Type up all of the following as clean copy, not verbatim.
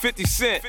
50 Cent.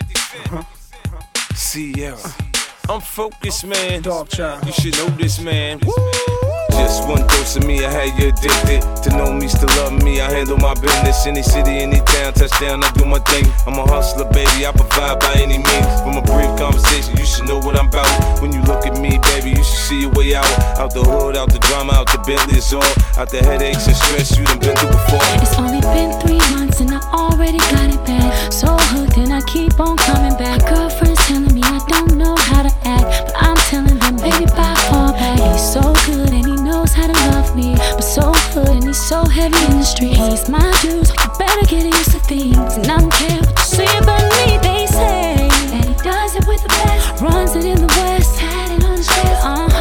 Sierra. I'm focused, man. Dog child. You should know this, man. Just one dose of me, I had you addicted. To know me, still love me, I handle my business. Any city, any town, touchdown, I do my thing. I'm a hustler, baby, I provide by any means. From a brief conversation, you should know what I'm about. When you look at me, baby, you should see your way out. Out the hood, out the drama, out the Bentley, it's all. Out the headaches and stress you done been through before. It's only been 3 months and I already got it bad. So hooked and I keep on coming back. Girlfriend's telling me I don't know how to act, but I'm telling them, baby, bye, fall back. He's so good and he knows how to love me, but so good and he's so heavy in the streets. He's my dude, so you better get used to things. And I don't care what you say about me, they say that he does it with the best. Runs it in the West, had it on his chest.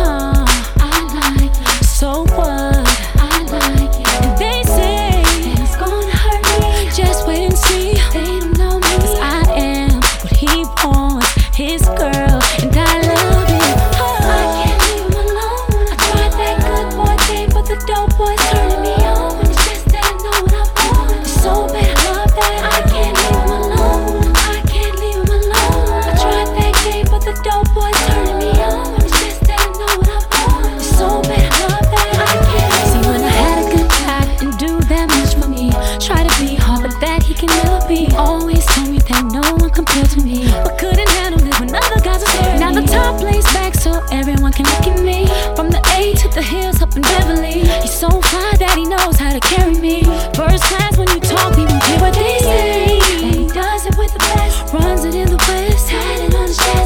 I like it. So what? I like it. And they say that it's gonna hurt me. Just wait and see. They don't know me, 'cause I am what he wants, his girl, and I love it. I can't leave him alone. I tried that good boy thing, but the dope boy's turning me on. When it's just that I know what I want. It's so bad, I love that. I can't leave him alone. I can't leave him alone. I tried that game, but the dope boy's turning me on. When it's just that I know what I want. It's so bad, I love that. I can't. See, when I had a good guy and do that much for me, try to be hard, but that he can never be. Always told me that no one compared to me, but couldn't handle it when other guys were staring. Now the top lays back so everyone can look at me. From the A to the hills up in Beverly, he's so fly that he knows how to carry me. First class when you talk, people hear what they say. And he does it with the best. Runs it in the West, had it on his chest.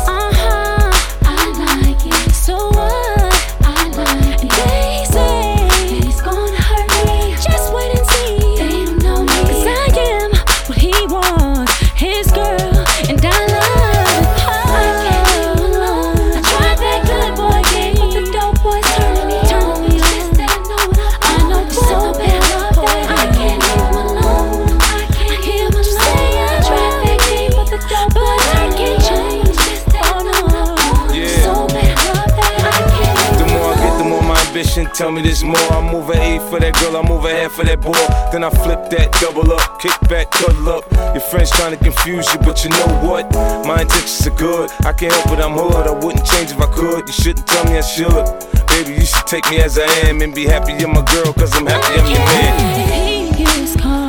I like it. So what? I like it. And they say that he's gonna hurt me. Just wait and see. They don't know me, 'cause I am what he wants, his girl, and I love it. I can't leave him alone. I tried that good boy game, but the dope boy's turning me on. Just that I know what I know so bad, I love that. I can't leave him alone. I can't hear him say I tried that game, but the dope boy's turning me on. Just that I know what I want. Yeah. So bad, I love that. I can't. The more I get, the more my ambition tell me there's more. I move an A for that girl, I move a half for that boy. Then I flip that, double up, kick back, cuddle up. Your friends trying to confuse you, but you know what? My intentions are good. I can't help it, I'm hood. I wouldn't change if I could. You shouldn't tell me I should. Baby, you should take me as I am and be happy you're my girl, 'cause I'm happy I'm your man. If he gets caught